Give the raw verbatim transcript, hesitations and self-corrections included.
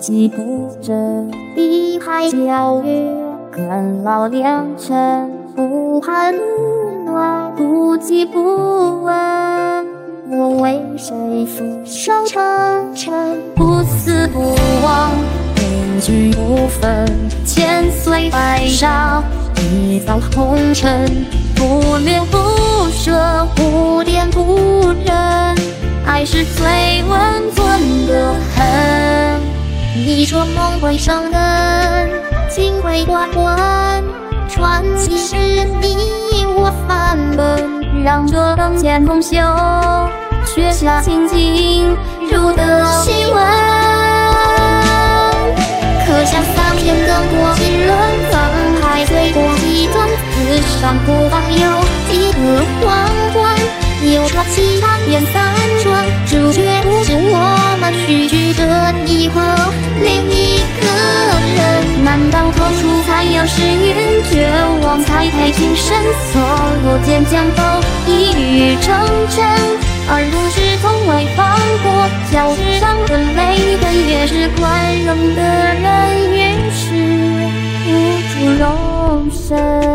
计不着碧海皎月，干老良辰不寒无暖，不疾不问。我为谁俯首称臣，不死不亡，定局不分。千岁百杀，一扫红尘，不恋不舍，不恋不忍。爱是最温存的恨。你说梦会伤人，情会断魂，传奇是你我范本，让这灯前红袖，雪下青筋如得新闻。可笑三天更过几轮，沧海醉过几段，此上不乏有几个皇冠。有传奇难辨三转，主角不是我们，续剧着你和另一个人。难道透出才有诗韵，绝望才配情深？所落剑江头，一语成真。而不是从未放过，叫是伤痕累累，越是宽容的人，越是无处容身。